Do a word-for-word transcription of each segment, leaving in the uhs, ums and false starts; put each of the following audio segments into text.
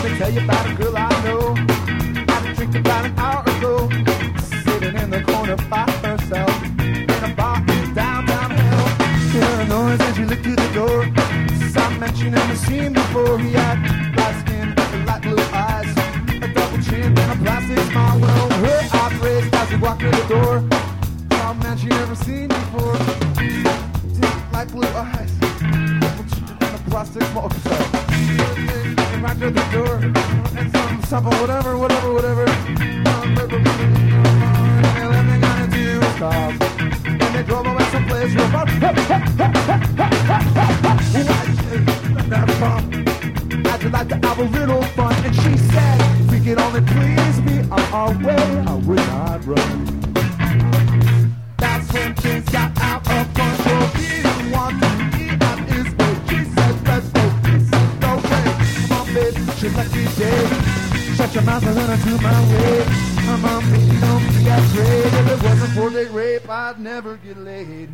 me tell you about a girl I know. Had a drink about an hour ago, sitting in the corner by herself in a bar in downtown hell. Hear a noise and she looked through the door. Some man she never seen before. He had light skin and light blue eyes, a double chin and a plastic smile. Well, her eyes raised as he walked through the door. Some man she never seen before. Light blue eyes, double chin and a plastic smile. Right to the door and some something, whatever, whatever, whatever. And everything gonna do is call. And they drove away someplace real far. I'd like to have a little fun. And she said, if we could only please me on our way, I would not run. That's when things got out of control. He didn't want to eat on his way. She said, let's go. He said, no way. Come on, babe, she's lucky day. Shut your mouth and run into my way. Come on, baby, don't be afraid. If it wasn't for date rape, I'd never get laid.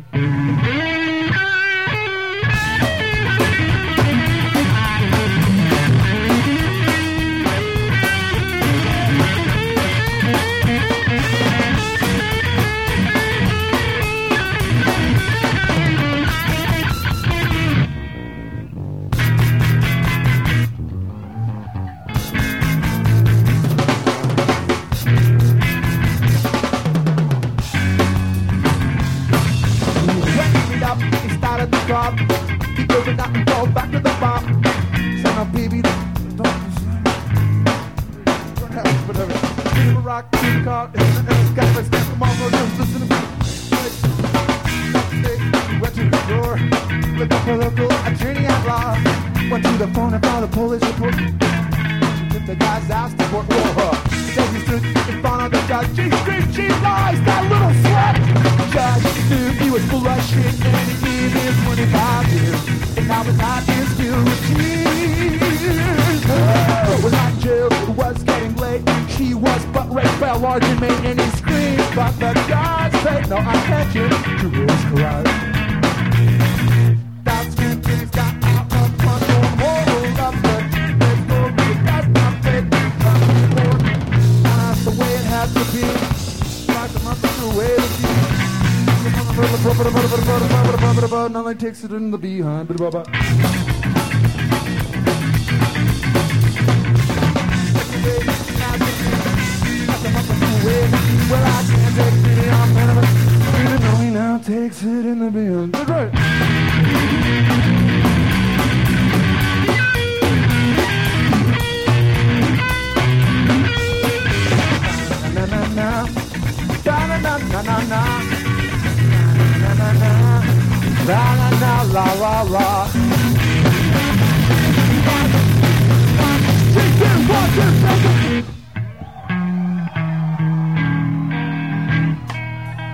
He goes it out and falls back to the bar. Son of baby, don't whatever. Give him a rock, give him a car, and it's got my stamp. Come on, bro, just listen to me. Went to the door, looked up a local attorney at law. Went to the phone and found a police report. Took the guy's ass to court. Whoa, said he stood in front of the judge. She screamed, she lies, that little slut. Judge knew he was full of shit and he gave him twenty-five years. And now his heart is filled with tears. Oh, was not in jail, it was getting late. She was butt raped by a large inmate and he screamed, but the judge said, no, I can't you to his garage. That's when things got out of control. Hold up, but let's go, that's not fit. That's the way it has to be. Like the month is the way to be. Nothing takes it in the behind. Well, I can't take it on minimum. You know me now takes it in the behind. That's right. Na na na, na na na na na. Na na na, la la la la la la.